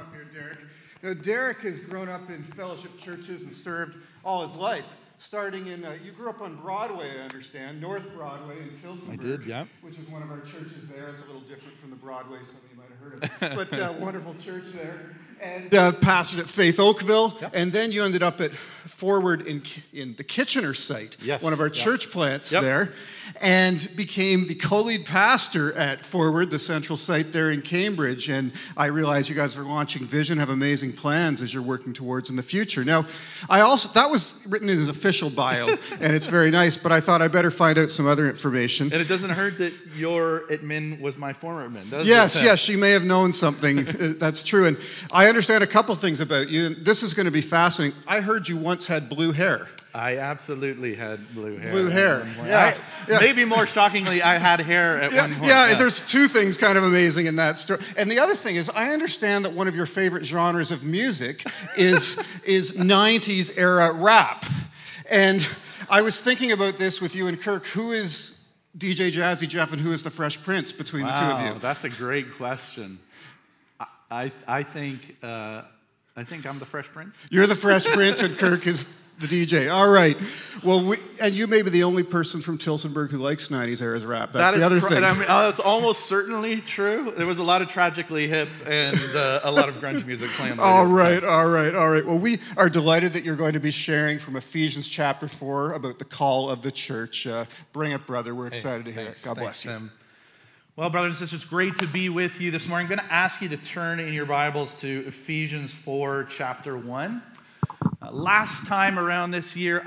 up here, Derek. Now, Derek has grown up in fellowship churches and served all his life. Starting in, you grew up on Broadway, I understand, North Broadway in Tillsonburg. I did, yeah. Which is one of our churches there. It's a little different from the Broadway, some of you might have heard of. But wonderful church there. And pastored at Faith Oakville. Yep. And then you ended up at Forward in the Kitchener site, yes, one of our church plants there, and became the co-lead pastor at Forward, the central site there in Cambridge. And I realize you guys are launching Vision, have amazing plans as you're working towards in the future. Now, that was written in his official bio, and it's very nice, but I thought I better find out some other information. And it doesn't hurt that your admin was my former admin, does it? Yes, she may have known something. That's true. And I understand a couple things about you. This is going to be fascinating. I heard you once had blue hair. I absolutely had blue hair. Blue hair. Yeah. Maybe more shockingly, I had hair at one point. Yeah, there's two things kind of amazing in that story. And the other thing is, I understand that one of your favorite genres of music is 90s era rap. And I was thinking about this with you and Kirk. Who is DJ Jazzy Jeff and who is the Fresh Prince between the two of you? That's a great question. I think I'm the Fresh Prince. You're the Fresh Prince, and Kirk is the DJ. All right. Well, and you may be the only person from Tillsonburg who likes 90s era rap. That's the other thing. It's almost certainly true. There was a lot of Tragically Hip and a lot of grunge music playing. All right. Well, we are delighted that you're going to be sharing from Ephesians chapter 4 about the call of the church. Bring it, brother. We're excited to hear it. God bless you. Tim. Well, brothers and sisters, great to be with you this morning. I'm going to ask you to turn in your Bibles to Ephesians 4, chapter 1. Last time around this year,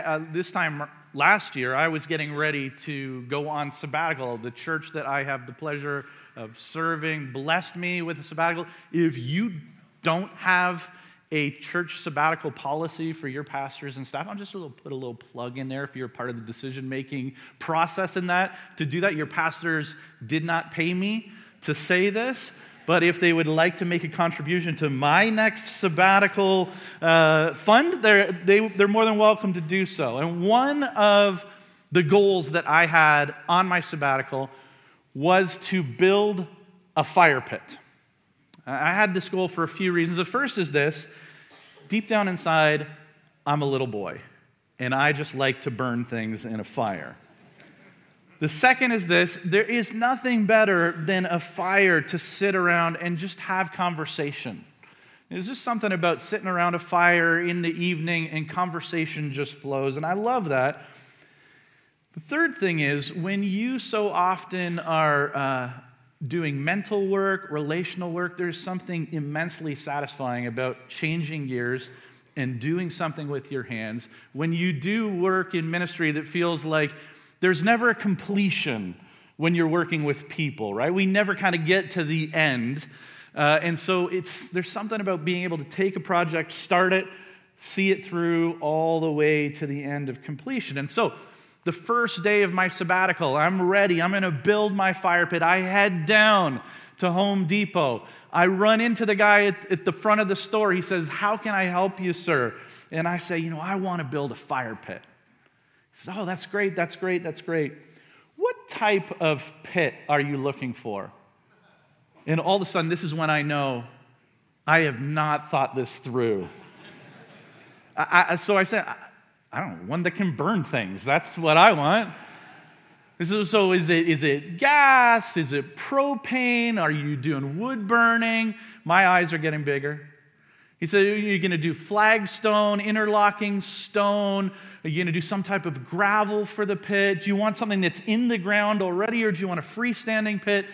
last year, I was getting ready to go on sabbatical. The church that I have the pleasure of serving blessed me with a sabbatical. If you don't have a church sabbatical policy for your pastors and staff, I'm just going to put a little plug in there if you're part of the decision-making process in that. To do that, your pastors did not pay me to say this, but if they would like to make a contribution to my next sabbatical fund, they're more than welcome to do so. And one of the goals that I had on my sabbatical was to build a fire pit. I had this goal for a few reasons. The first is this: deep down inside, I'm a little boy, and I just like to burn things in a fire. The second is this: there is nothing better than a fire to sit around and just have conversation. There's just something about sitting around a fire in the evening and conversation just flows, and I love that. The third thing is, when you so often are doing mental work, relational work, there's something immensely satisfying about changing gears and doing something with your hands. When you do work in ministry that feels like there's never a completion when you're working with people, right? We never kind of get to the end. And so there's something about being able to take a project, start it, see it through all the way to the end of completion. And so the first day of my sabbatical, I'm ready. I'm going to build my fire pit. I head down to Home Depot. I run into the guy at the front of the store. He says, "How can I help you, sir?" And I say, I want to build a fire pit. He says, "Oh, that's great, that's great, that's great. What type of pit are you looking for?" And all of a sudden, this is when I know I have not thought this through. So I said, I don't know, one that can burn things. That's what I want. So is it gas? Is it propane? Are you doing wood burning? My eyes are getting bigger. He said, "Are you going to do flagstone, interlocking stone? Are you going to do some type of gravel for the pit? Do you want something that's in the ground already, or do you want a freestanding pit?"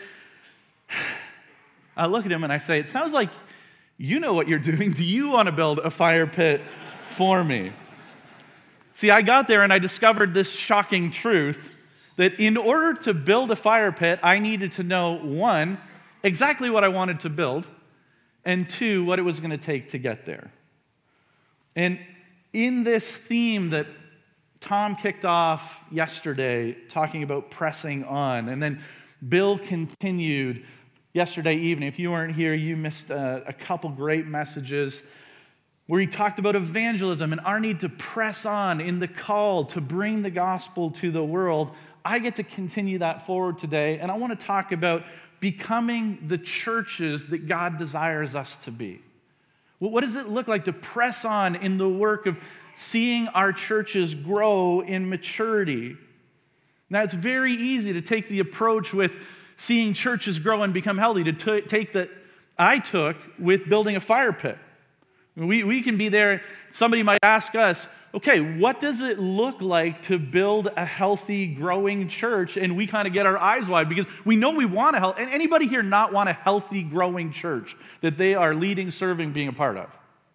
I look at him and I say, "It sounds like you know what you're doing. Do you want to build a fire pit for me?" See, I got there and I discovered this shocking truth that in order to build a fire pit, I needed to know, one, exactly what I wanted to build, and two, what it was going to take to get there. And in this theme that Tom kicked off yesterday, talking about pressing on, and then Bill continued yesterday evening. If you weren't here, you missed a couple great messages where he talked about evangelism and our need to press on in the call to bring the gospel to the world. I get to continue that forward today, and I want to talk about becoming the churches that God desires us to be? Well, what does it look like to press on in the work of seeing our churches grow in maturity? Now, it's very easy to take the approach with seeing churches grow and become healthy, to take that I took with building a fire pit. We can be there, somebody might ask us, okay, what does it look like to build a healthy, growing church? And we kind of get our eyes wide because we know we want to help. And anybody here not want a healthy, growing church that they are leading, serving, being a part of?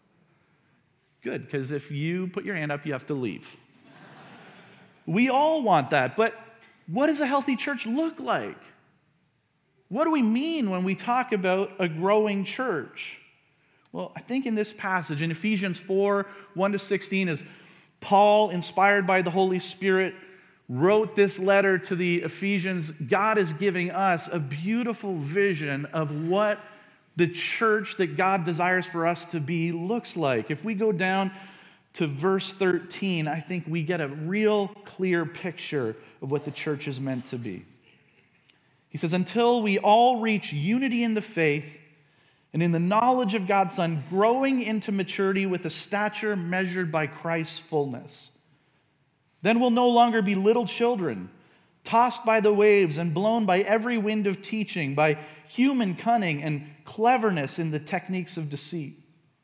Good, because if you put your hand up, you have to leave. We all want that, but what does a healthy church look like? What do we mean when we talk about a growing church? Well, I think in this passage, in Ephesians 4, 1-16, as Paul, inspired by the Holy Spirit, wrote this letter to the Ephesians, God is giving us a beautiful vision of what the church that God desires for us to be looks like. If we go down to verse 13, I think we get a real clear picture of what the church is meant to be. He says, until we all reach unity in the faith and in the knowledge of God's Son, growing into maturity with a stature measured by Christ's fullness. Then we'll no longer be little children, tossed by the waves and blown by every wind of teaching, by human cunning and cleverness in the techniques of deceit.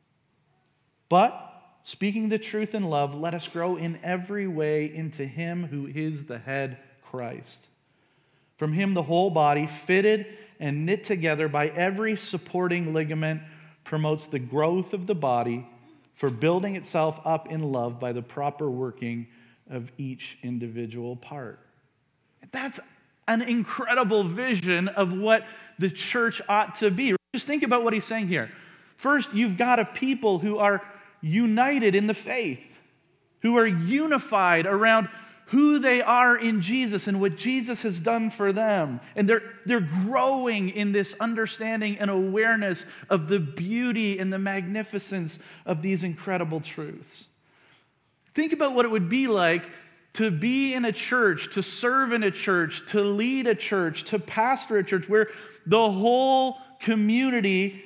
But, speaking the truth in love, let us grow in every way into Him who is the head, Christ. From Him the whole body, fitted and knit together by every supporting ligament, promotes the growth of the body for building itself up in love by the proper working of each individual part. That's an incredible vision of what the church ought to be. Just think about what he's saying here. First, you've got a people who are united in the faith, who are unified around who they are in Jesus and what Jesus has done for them. And they're growing in this understanding and awareness of the beauty and the magnificence of these incredible truths. Think about what it would be like to be in a church, to serve in a church, to lead a church, to pastor a church where the whole community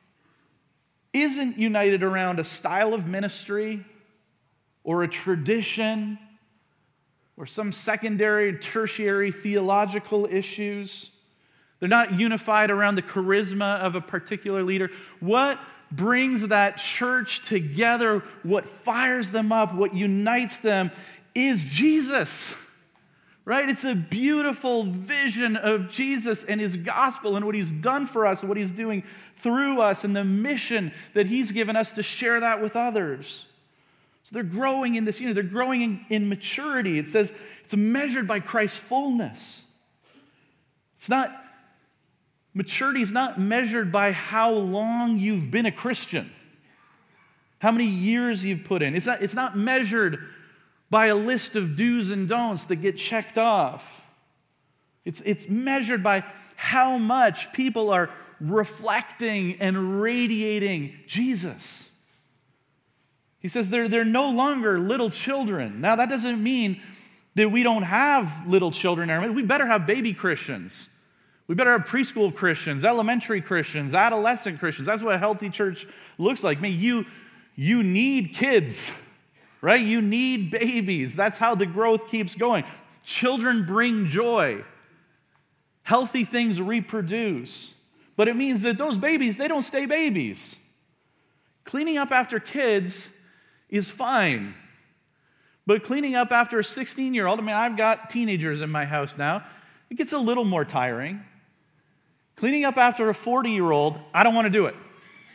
isn't united around a style of ministry or a tradition or some secondary, tertiary theological issues. They're not unified around the charisma of a particular leader. What brings that church together, what fires them up, what unites them is Jesus, right? It's a beautiful vision of Jesus and His gospel and what He's done for us and what He's doing through us and the mission that He's given us to share that with others. So they're growing in this unity. They're growing in maturity. It says it's measured by Christ's fullness. Maturity is not measured by how long you've been a Christian, how many years you've put in. It's not measured by a list of do's and don'ts that get checked off. It's measured by how much people are reflecting and radiating Jesus. He says they're no longer little children. Now, that doesn't mean that we don't have little children. We better have baby Christians. We better have preschool Christians, elementary Christians, adolescent Christians. That's what a healthy church looks like. You need kids, right? You need babies. That's how the growth keeps going. Children bring joy. Healthy things reproduce. But it means that those babies, they don't stay babies. Cleaning up after kids is fine. But cleaning up after a 16-year-old, I've got teenagers in my house now, it gets a little more tiring. Cleaning up after a 40-year-old, I don't want to do it.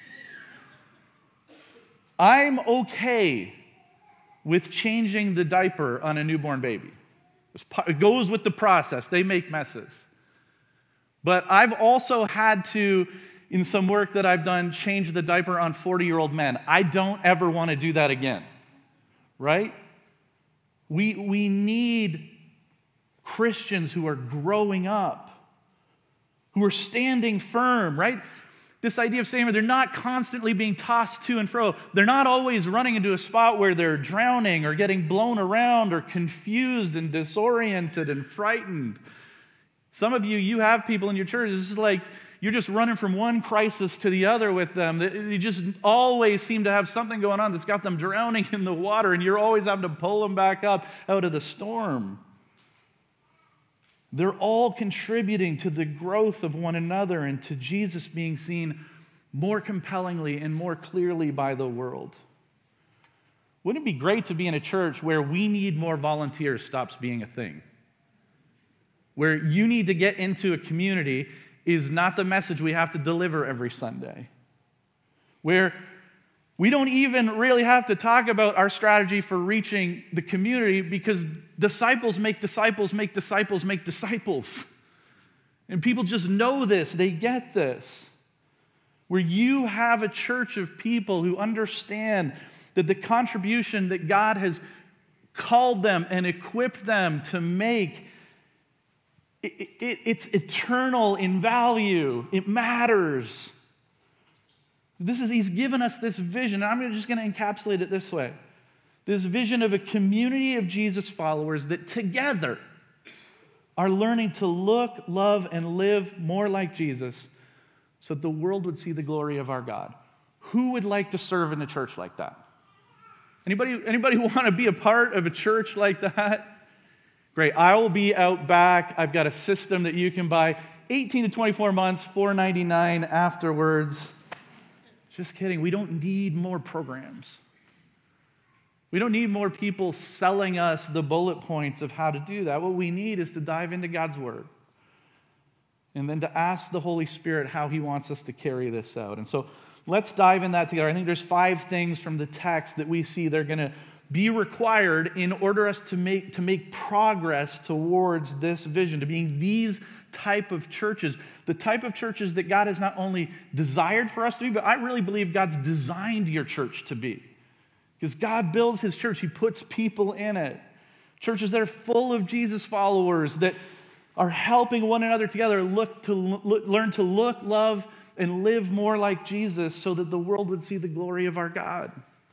I'm okay with changing the diaper on a newborn baby. It goes with the process. They make messes. But I've also had to, in some work that I've done, change the diaper on 40-year-old men. I don't ever want to do that again, right? We need Christians who are growing up, who are standing firm, right? This idea of saying they're not constantly being tossed to and fro. They're not always running into a spot where they're drowning or getting blown around or confused and disoriented and frightened. Some of you have people in your church, it's just like you're just running from one crisis to the other with them. They just always seem to have something going on that's got them drowning in the water, and you're always having to pull them back up out of the storm. They're all contributing to the growth of one another and to Jesus being seen more compellingly and more clearly by the world. Wouldn't it be great to be in a church where we need more volunteers stops being a thing? Where you need to get into a community is not the message we have to deliver every Sunday. Where we don't even really have to talk about our strategy for reaching the community because disciples make disciples make disciples make disciples. And people just know this, they get this. Where you have a church of people who understand that the contribution that God has called them and equipped them to make, it's eternal in value. It matters. He's given us this vision, and I'm just going to encapsulate it this way. This vision of a community of Jesus followers that together are learning to look, love, and live more like Jesus so that the world would see the glory of our God. Who would like to serve in a church like that? Anybody want to be a part of a church like that? Great. I will be out back. I've got a system that you can buy. 18 to 24 months, $4.99 afterwards. Just kidding. We don't need more programs. We don't need more people selling us the bullet points of how to do that. What we need is to dive into God's Word and then to ask the Holy Spirit how He wants us to carry this out. And so let's dive in that together. I think there's 5 things from the text that we see they're going to be required in order us to make progress towards this vision, to being these type of churches, the type of churches that God has not only desired for us to be, but I really believe God's designed your church to be. Because God builds His church, He puts people in it. Churches that are full of Jesus followers, that are helping one another together learn to look, love, and live more like Jesus so that the world would see the glory of our God.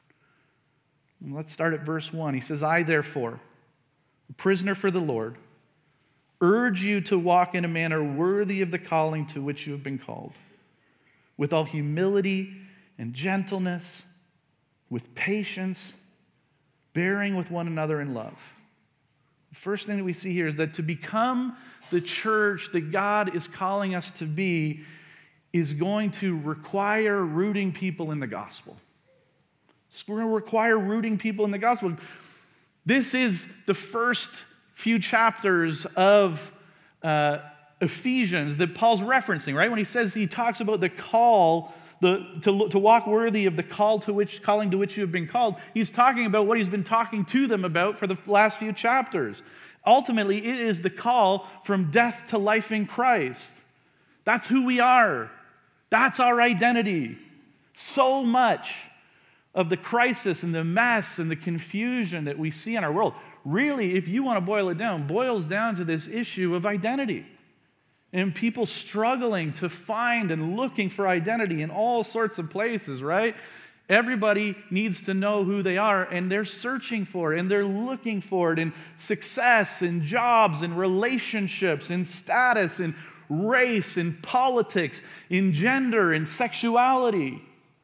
And let's start at verse 1. He says, I therefore, a prisoner for the Lord, urge you to walk in a manner worthy of the calling to which you have been called, with all humility and gentleness, with patience, bearing with one another in love. The first thing that we see here is that to become the church that God is calling us to be is going to require rooting people in the gospel. It's going to require rooting people in the gospel. This is the first few chapters of Ephesians that Paul's referencing, right? When he talks about the call, to walk worthy of the calling to which you have been called, he's talking about what he's been talking to them about for the last few chapters. Ultimately, it is the call from death to life in Christ. That's who we are. That's our identity. So much of the crisis and the mess and the confusion that we see in our world, really, if you want to boil it down, boils down to this issue of identity. And people struggling to find and looking for identity in all sorts of places, right? Everybody needs to know who they are, and they're searching for it, and they're looking for it in success, in jobs, in relationships, in status, in race, in politics, in gender, in sexuality.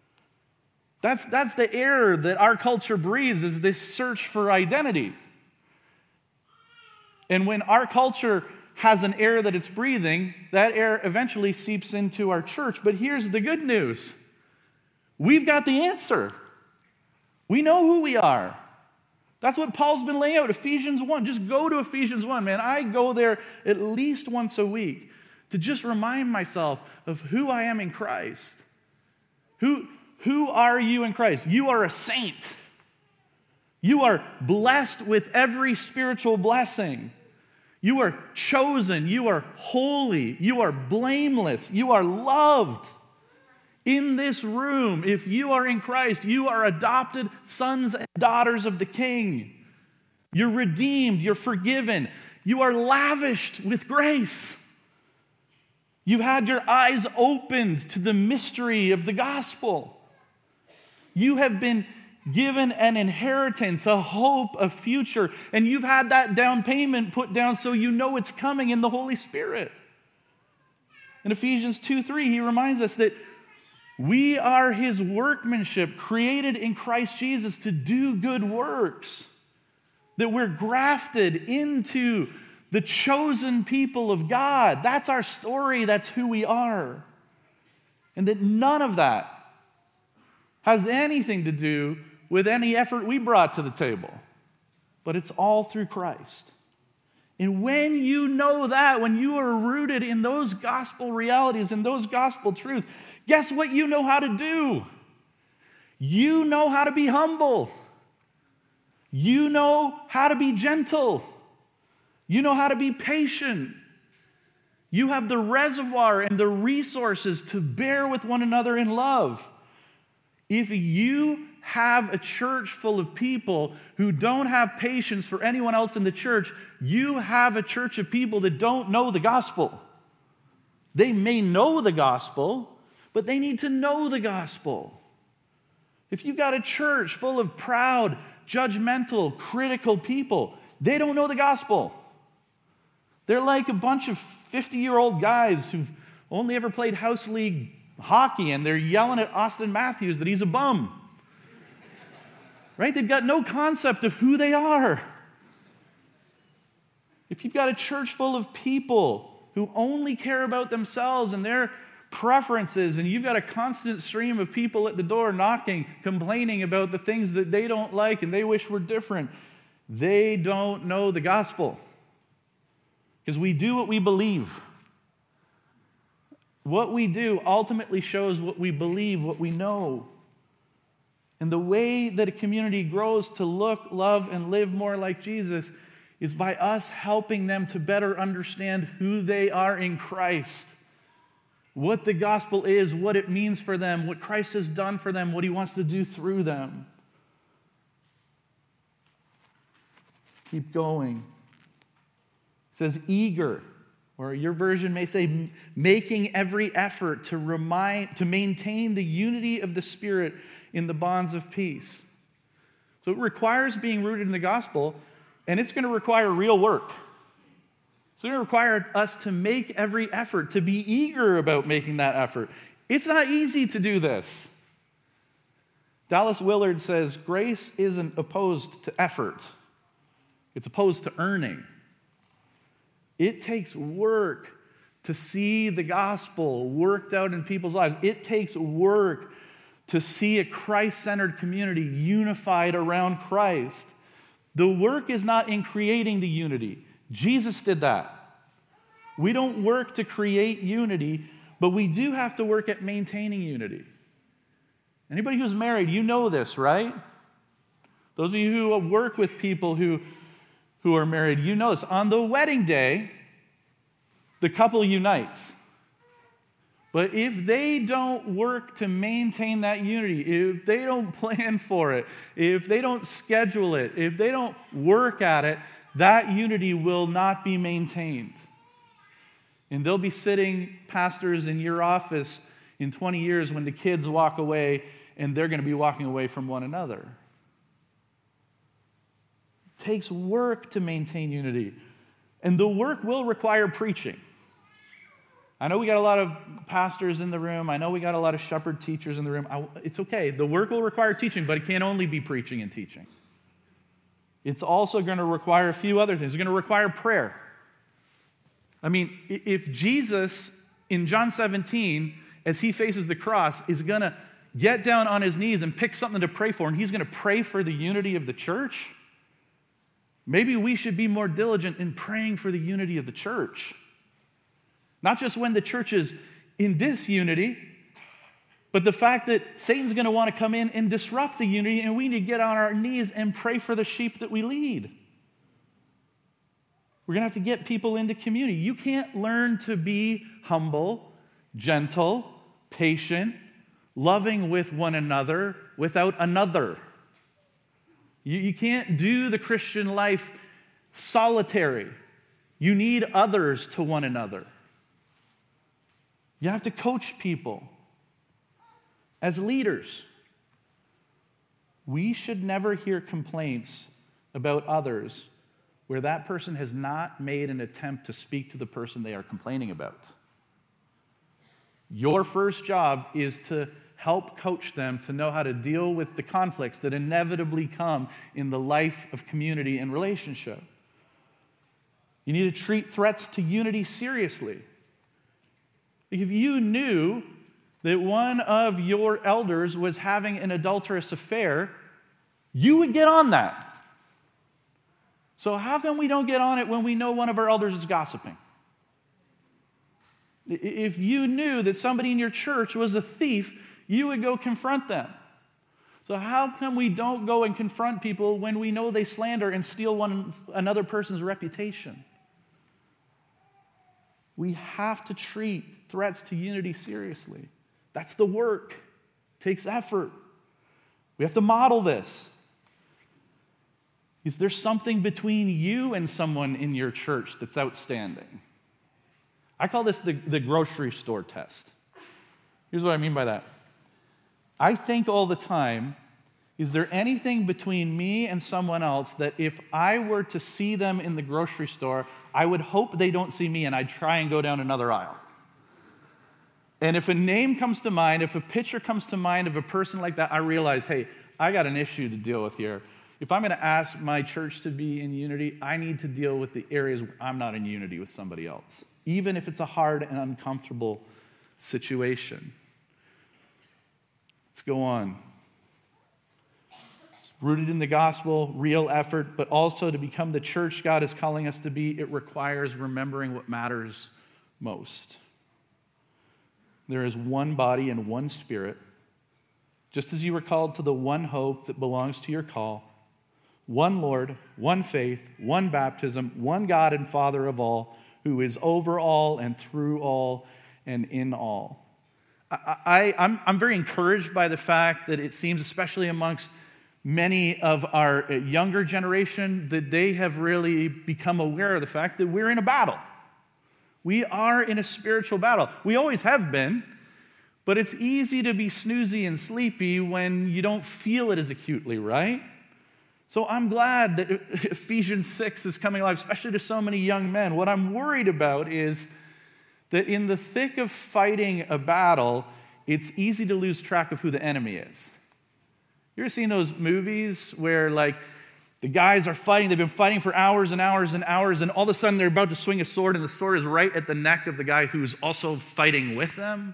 That's the error that our culture breeds, is this search for identity. And when our culture has an error that it's breathing, that error eventually seeps into our church. But here's the good news. We've got the answer. We know who we are. That's what Paul's been laying out. Ephesians 1. Just go to Ephesians 1, man. I go there at least once a week to just remind myself of who I am in Christ. Who are you in Christ? You are a saint. You are blessed with every spiritual blessing. You are chosen. You are holy. You are blameless. You are loved. In this room, if you are in Christ, you are adopted sons and daughters of the King. You're redeemed. You're forgiven. You are lavished with grace. You've had your eyes opened to the mystery of the gospel. You have been given an inheritance, a hope, a future, and you've had that down payment put down so you know it's coming in the Holy Spirit. In Ephesians 2:3, he reminds us that we are his workmanship, created in Christ Jesus to do good works, that we're grafted into the chosen people of God. That's our story, that's who we are. And that none of that has anything to do with any effort we brought to the table, but it's all through Christ. And when you know that, when you are rooted in those gospel realities and those gospel truths, guess what you know how to do? You know how to be humble. You know how to be gentle. You know how to be patient. You have the reservoir and the resources to bear with one another in love. If you have a church full of people who don't have patience for anyone else in the church, you have a church of people that don't know the gospel. They may know the gospel, but they need to know the gospel. If you've got a church full of proud, judgmental, critical people, they don't know the gospel. They're like a bunch of 50-year-old guys who've only ever played house league hockey, and they're yelling at Austin Matthews that he's a bum. Right? They've got no concept of who they are. If you've got a church full of people who only care about themselves and their preferences, and you've got a constant stream of people at the door knocking, complaining about the things that they don't like and they wish were different, they don't know the gospel. Because we do what we believe. What we do ultimately shows what we believe, what we know. And the way that a community grows to look, love, and live more like Jesus is by us helping them to better understand who they are in Christ, what the gospel is, what it means for them, what Christ has done for them, what he wants to do through them. Keep going. It says eager, or your version may say making every effort to maintain the unity of the Spirit in the bonds of peace. So it requires being rooted in the gospel, and it's going to require real work. It's going to require us to make every effort, to be eager about making that effort. It's not easy to do this. Dallas Willard says, grace isn't opposed to effort. It's opposed to earning. It takes work to see the gospel worked out in people's lives. It takes work to see a Christ-centered community unified around Christ. The work is not in creating the unity. Jesus did that. We don't work to create unity, but we do have to work at maintaining unity. Anybody who's married, you know this, right? Those of you who work with people who are married, you know this. On the wedding day, the couple unites. But if they don't work to maintain that unity, if they don't plan for it, if they don't schedule it, if they don't work at it, that unity will not be maintained. And they'll be sitting, pastors, in your office in 20 years when the kids walk away, and they're going to be walking away from one another. It takes work to maintain unity. And the work will require preaching. I know we got a lot of pastors in the room. I know we got a lot of shepherd teachers in the room. It's okay. The work will require teaching, but it can't only be preaching and teaching. It's also going to require a few other things. It's going to require prayer. I mean, if Jesus, in John 17, as he faces the cross, is going to get down on his knees and pick something to pray for, and he's going to pray for the unity of the church, maybe we should be more diligent in praying for the unity of the church. Not just when the church is in disunity, but the fact that Satan's going to want to come in and disrupt the unity, and we need to get on our knees and pray for the sheep that we lead. We're going to have to get people into community. You can't learn to be humble, gentle, patient, loving with one another without another. You can't do the Christian life solitary. You need others to one another. You have to coach people as leaders. We should never hear complaints about others where that person has not made an attempt to speak to the person they are complaining about. Your first job is to help coach them to know how to deal with the conflicts that inevitably come in the life of community and relationship. You need to treat threats to unity seriously. If you knew that one of your elders was having an adulterous affair, you would get on that. So how come we don't get on it when we know one of our elders is gossiping? If you knew that somebody in your church was a thief, you would go confront them. So how come we don't go and confront people when we know they slander and steal another person's reputation? We have to treat threats to unity seriously. That's the work. It takes effort. We have to model this. Is there something between you and someone in your church that's outstanding? I call this the grocery store test. Here's what I mean by that. I think all the time, is there anything between me and someone else that if I were to see them in the grocery store, I would hope they don't see me and I'd try and go down another aisle? And if a name comes to mind, if a picture comes to mind of a person like that, I realize, hey, I got an issue to deal with here. If I'm going to ask my church to be in unity, I need to deal with the areas where I'm not in unity with somebody else, even if it's a hard and uncomfortable situation. Let's go on. It's rooted in the gospel, real effort, but also to become the church God is calling us to be, it requires remembering what matters most. There is one body and one spirit, just as you were called to the one hope that belongs to your call. One Lord, one faith, one baptism, one God and Father of all, who is over all and through all and in all. I'm very encouraged by the fact that it seems, especially amongst many of our younger generation, that they have really become aware of the fact that we're in a battle. We are in a spiritual battle. We always have been, but it's easy to be snoozy and sleepy when you don't feel it as acutely, right? So I'm glad that Ephesians 6 is coming alive, especially to so many young men. What I'm worried about is that in the thick of fighting a battle, it's easy to lose track of who the enemy is. You ever seen those movies where, like, the guys are fighting, they've been fighting for hours and hours and hours, and all of a sudden they're about to swing a sword, and the sword is right at the neck of the guy who's also fighting with them?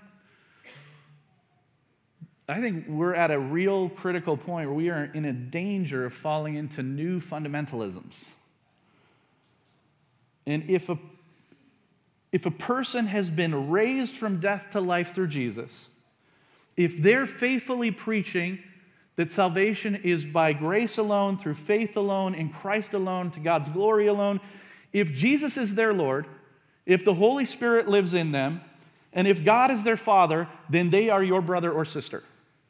I think we're at a real critical point where we are in a danger of falling into new fundamentalisms. And if a person has been raised from death to life through Jesus, if they're faithfully preaching that salvation is by grace alone, through faith alone, in Christ alone, to God's glory alone, if Jesus is their Lord, if the Holy Spirit lives in them, and if God is their Father, then they are your brother or sister.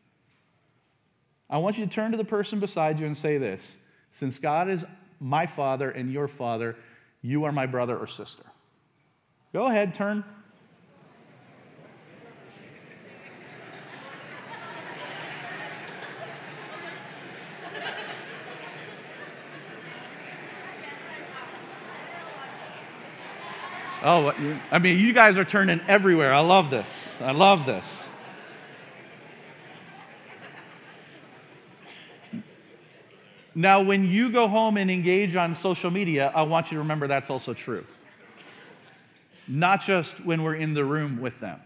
I want you to turn to the person beside you and say this: since God is my Father and your Father, you are my brother or sister. Go ahead, turn. Oh, I mean, you guys are turning everywhere. I love this. I love this. Now, when you go home and engage on social media, I want you to remember that's also true. Not just when we're in the room with them.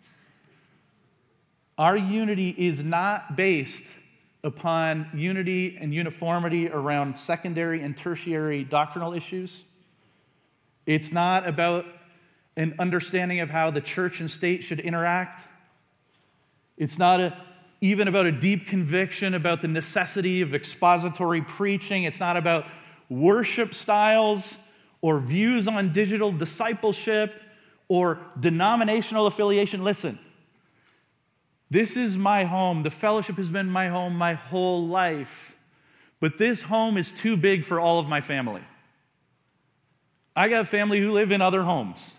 Our unity is not based upon unity and uniformity around secondary and tertiary doctrinal issues. It's not about an understanding of how the church and state should interact. It's not even about a deep conviction about the necessity of expository preaching. It's not about worship styles or views on digital discipleship or denominational affiliation. Listen, this is my home. The fellowship has been my home my whole life. But this home is too big for all of my family. I got family who live in other homes.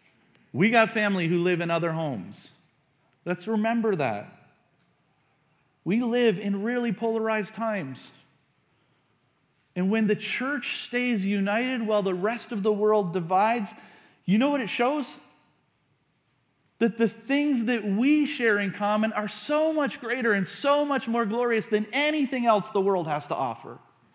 We got family who live in other homes. Let's remember that. We live in really polarized times. And when the church stays united while the rest of the world divides, you know what it shows? That the things that we share in common are so much greater and so much more glorious than anything else the world has to offer.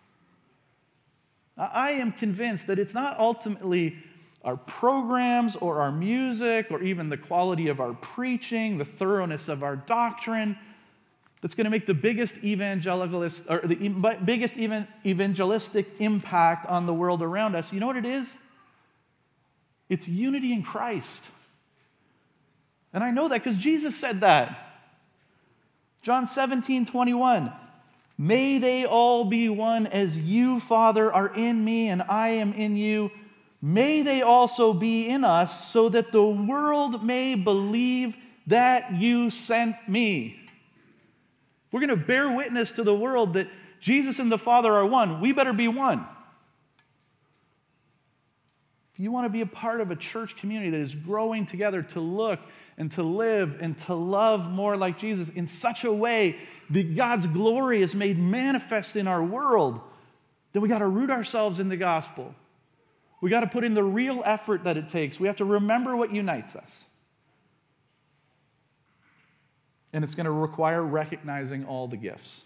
I am convinced that it's not ultimately our programs or our music or even the quality of our preaching, the thoroughness of our doctrine that's going to make the biggest evangelistic impact on the world around us. You know what it is? It's unity in Christ. And I know that because Jesus said that. John 17:21. May they all be one as you, Father, are in me and I am in you. May they also be in us so that the world may believe that you sent me. If we're going to bear witness to the world that Jesus and the Father are one, we better be one. If you want to be a part of a church community that is growing together to look and to live and to love more like Jesus in such a way that God's glory is made manifest in our world, then we got to root ourselves in the gospel. We got to put in the real effort that it takes. We have to remember what unites us. And it's going to require recognizing all the gifts.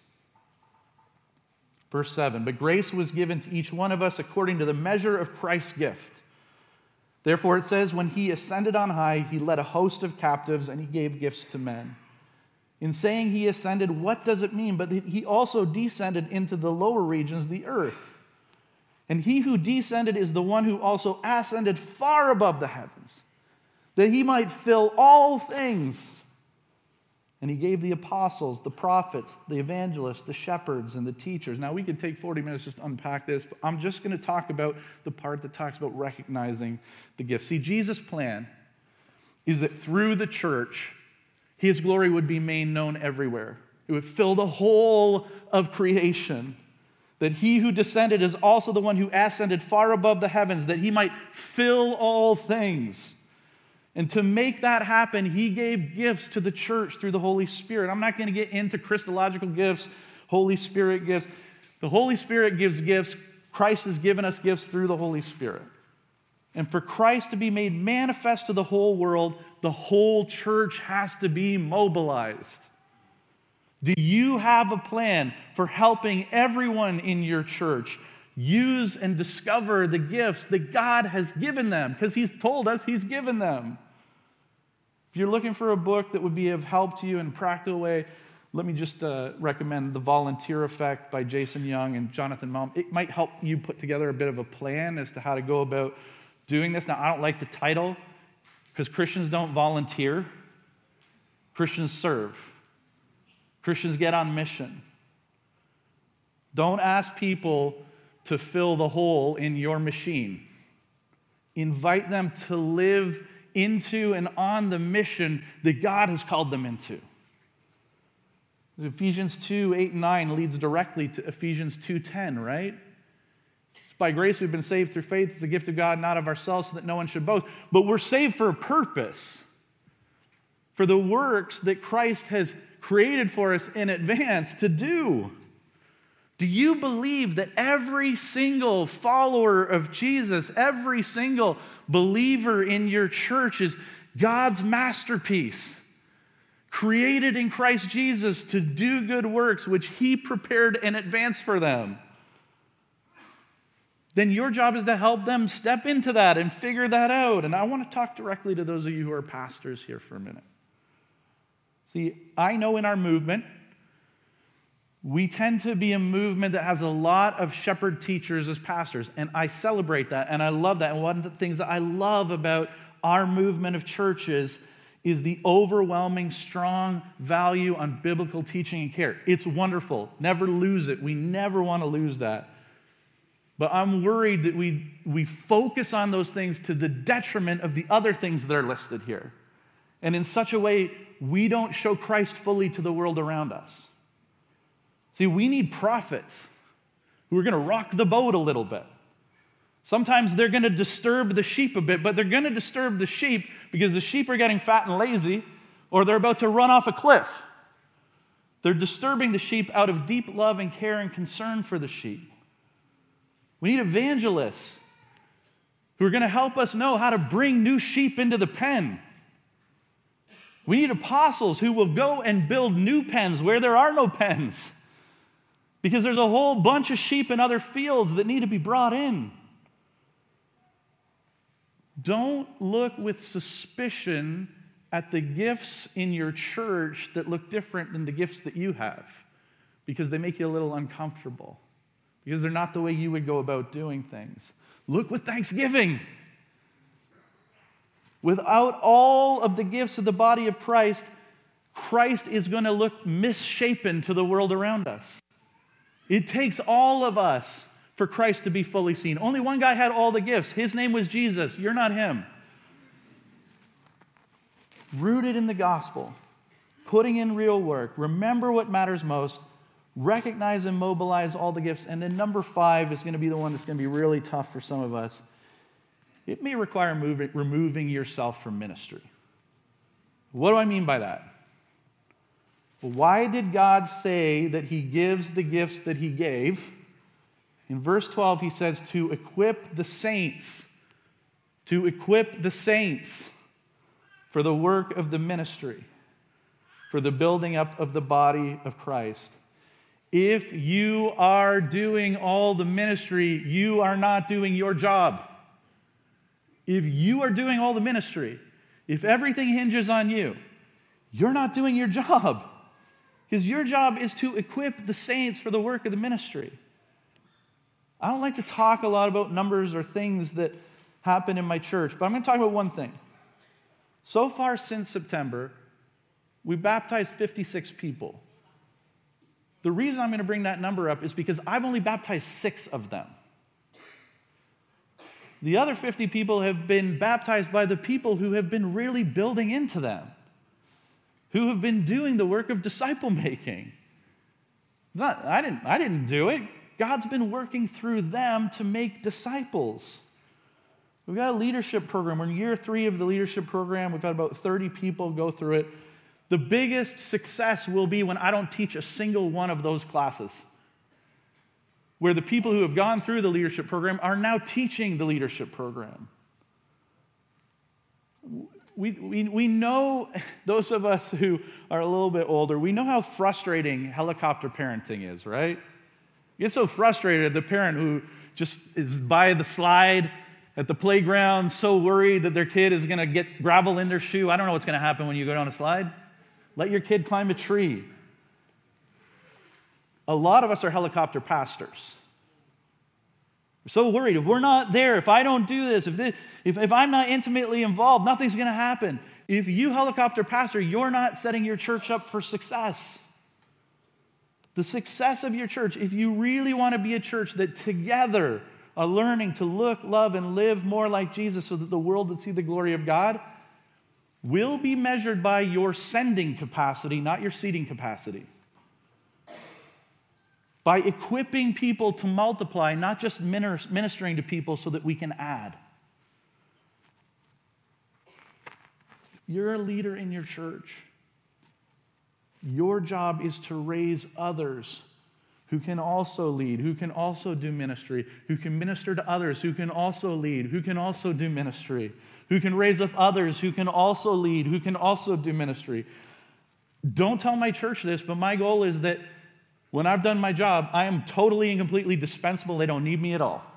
Verse 7, but grace was given to each one of us according to the measure of Christ's gift. Therefore it says, when he ascended on high, he led a host of captives and he gave gifts to men. In saying he ascended, what does it mean? But he also descended into the lower regions, the earth. And he who descended is the one who also ascended far above the heavens, that he might fill all things. And he gave the apostles, the prophets, the evangelists, the shepherds, and the teachers. Now, we could take 40 minutes just to unpack this, but I'm just going to talk about the part that talks about recognizing the gifts. See, Jesus' plan is that through the church, his glory would be made known everywhere. It would fill the whole of creation. That he who descended is also the one who ascended far above the heavens, that he might fill all things. And to make that happen, he gave gifts to the church through the Holy Spirit. I'm not going to get into Christological gifts, Holy Spirit gifts. The Holy Spirit gives gifts. Christ has given us gifts through the Holy Spirit. And for Christ to be made manifest to the whole world, the whole church has to be mobilized. Do you have a plan for helping everyone in your church use and discover the gifts that God has given them? Because he's told us he's given them. If you're looking for a book that would be of help to you in a practical way, let me just recommend The Volunteer Effect by Jason Young and Jonathan Malm. It might help you put together a bit of a plan as to how to go about doing this. Now, I don't like the title because Christians don't volunteer. Christians serve. Christians get on mission. Don't ask people to fill the hole in your machine. Invite them to live into and on the mission that God has called them into. Ephesians 2:8-9 leads directly to Ephesians 2:10, right? It's by grace we've been saved through faith. It's a gift of God, not of ourselves, so that no one should boast. But we're saved for a purpose, for the works that Christ has created for us in advance to do. Do you believe that every single follower of Jesus, every single believer in your church is God's masterpiece, created in Christ Jesus to do good works which he prepared in advance for them? Then your job is to help them step into that and figure that out. And I want to talk directly to those of you who are pastors here for a minute. See, I know in our movement, we tend to be a movement that has a lot of shepherd teachers as pastors, and I celebrate that, and I love that. And one of the things that I love about our movement of churches is the overwhelming, strong value on biblical teaching and care. It's wonderful. Never lose it. We never want to lose that. But I'm worried that we focus on those things to the detriment of the other things that are listed here. And in such a way, we don't show Christ fully to the world around us. See, we need prophets who are going to rock the boat a little bit. Sometimes they're going to disturb the sheep a bit, but they're going to disturb the sheep because the sheep are getting fat and lazy, or they're about to run off a cliff. They're disturbing the sheep out of deep love and care and concern for the sheep. We need evangelists who are going to help us know how to bring new sheep into the pen. We need apostles who will go and build new pens where there are no pens, because there's a whole bunch of sheep in other fields that need to be brought in. Don't look with suspicion at the gifts in your church that look different than the gifts that you have, because they make you a little uncomfortable, because they're not the way you would go about doing things. Look with thanksgiving. Without all of the gifts of the body of Christ, Christ is going to look misshapen to the world around us. It takes all of us for Christ to be fully seen. Only one guy had all the gifts. His name was Jesus. You're not him. Rooted in the gospel, putting in real work, remember what matters most, recognize and mobilize all the gifts. And then number 5 is going to be the one that's going to be really tough for some of us. It may require removing yourself from ministry. What do I mean by that? Why did God say that he gives the gifts that he gave? In verse 12, he says, to equip the saints. To equip the saints for the work of the ministry, for the building up of the body of Christ. If you are doing all the ministry, you are not doing your job. If you are doing all the ministry, if everything hinges on you, you're not doing your job. Because your job is to equip the saints for the work of the ministry. I don't like to talk a lot about numbers or things that happen in my church, but I'm going to talk about one thing. So far since September, we baptized 56 people. The reason I'm going to bring that number up is because I've only baptized 6 of them. The other 50 people have been baptized by the people who have been really building into them, who have been doing the work of disciple making. I didn't do it. God's been working through them to make disciples. We've got a leadership program. We're in year 3 of the leadership program. We've had about 30 people go through it. The biggest success will be when I don't teach a single one of those classes, where the people who have gone through the leadership program are now teaching the leadership program. We know, those of us who are a little bit older, we know how frustrating helicopter parenting is, right? You get so frustrated at the parent who just is by the slide at the playground, so worried that their kid is going to get gravel in their shoe. I don't know what's going to happen when you go down a slide. Let your kid climb a tree. A lot of us are helicopter pastors. We're so worried. If we're not there, if I don't do this, if I'm not intimately involved, nothing's going to happen. If you helicopter pastor, you're not setting your church up for success. The success of your church, if you really want to be a church that together are learning to look, love, and live more like Jesus so that the world would see the glory of God, will be measured by your sending capacity, not your seating capacity. By equipping people to multiply, not just ministering to people so that we can add. If you're a leader in your church, your job is to raise others who can also lead, who can also do ministry, who can minister to others, who can also lead, who can also do ministry, who can raise up others, who can also lead, who can also do ministry. Don't tell my church this, but my goal is that when I've done my job, I am totally and completely dispensable. They don't need me at all.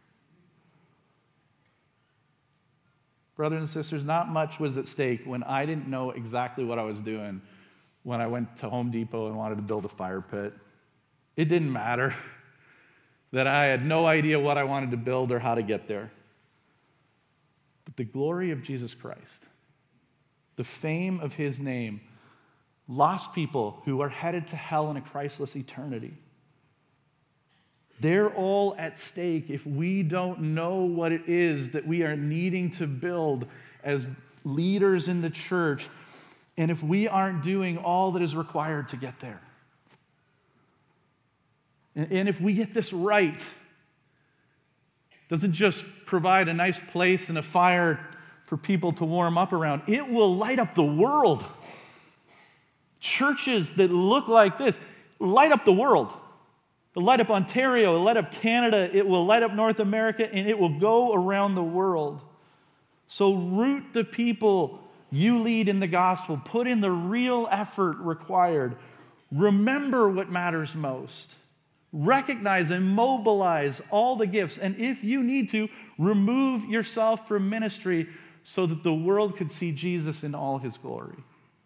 Brothers and sisters, not much was at stake when I didn't know exactly what I was doing when I went to Home Depot and wanted to build a fire pit. It didn't matter that I had no idea what I wanted to build or how to get there. But the glory of Jesus Christ, the fame of his name, lost people who are headed to hell in a Christless eternity. They're all at stake if we don't know what it is that we are needing to build as leaders in the church, and if we aren't doing all that is required to get there. And if we get this right, doesn't just provide a nice place and a fire for people to warm up around, it will light up the world. churches that look like this light up the world. It'll light up Ontario, it'll light up Canada, it will light up North America, and it will go around the world. So root the people you lead in the gospel. Put in the real effort required. Remember what matters most. Recognize and mobilize all the gifts. And if you need to, remove yourself from ministry so that the world could see Jesus in all his glory.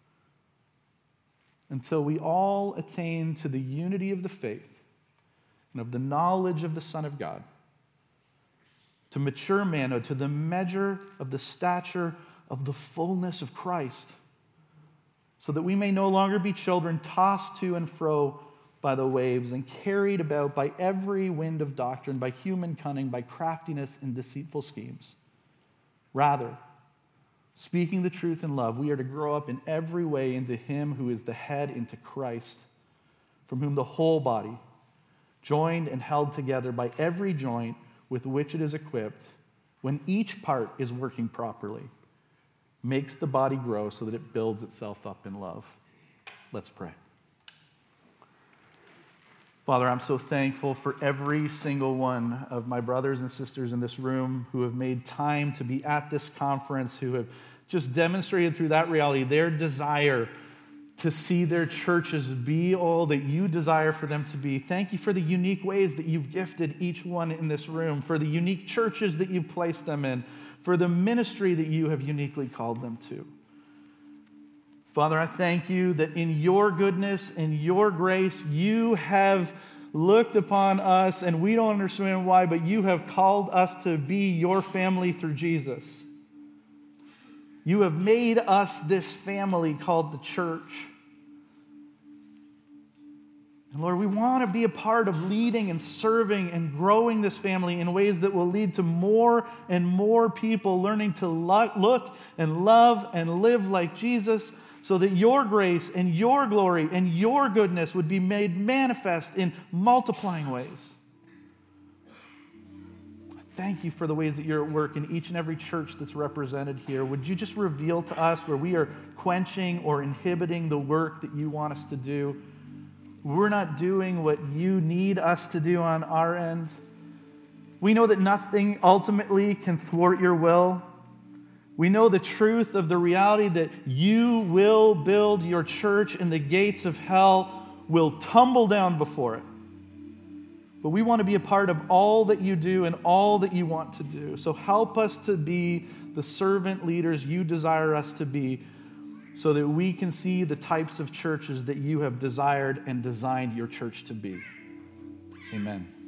Until we all attain to the unity of the faith and of the knowledge of the Son of God, to mature manhood, to the measure of the stature of the fullness of Christ, so that we may no longer be children tossed to and fro by the waves and carried about by every wind of doctrine, by human cunning, by craftiness and deceitful schemes. Rather, speaking the truth in love, we are to grow up in every way into him who is the head, into Christ, from whom the whole body, joined and held together by every joint with which it is equipped, when each part is working properly, makes the body grow so that it builds itself up in love. Let's pray. Father, I'm so thankful for every single one of my brothers and sisters in this room who have made time to be at this conference, who have just demonstrated through that reality their desire to see their churches be all that you desire for them to be. Thank you for the unique ways that you've gifted each one in this room, for the unique churches that you've placed them in, for the ministry that you have uniquely called them to. Father, I thank you that in your goodness and your grace, you have looked upon us, and we don't understand why, but you have called us to be your family through Jesus. You have made us this family called the church. And Lord, we want to be a part of leading and serving and growing this family in ways that will lead to more and more people learning to look and love and live like Jesus, so that your grace and your glory and your goodness would be made manifest in multiplying ways. Thank you for the ways that you're at work in each and every church that's represented here. Would you just reveal to us where we are quenching or inhibiting the work that you want us to do? We're not doing what you need us to do on our end. We know that nothing ultimately can thwart your will. We know the truth of the reality that you will build your church and the gates of hell will tumble down before it. But we want to be a part of all that you do and all that you want to do. So help us to be the servant leaders you desire us to be, so that we can see the types of churches that you have desired and designed your church to be. Amen.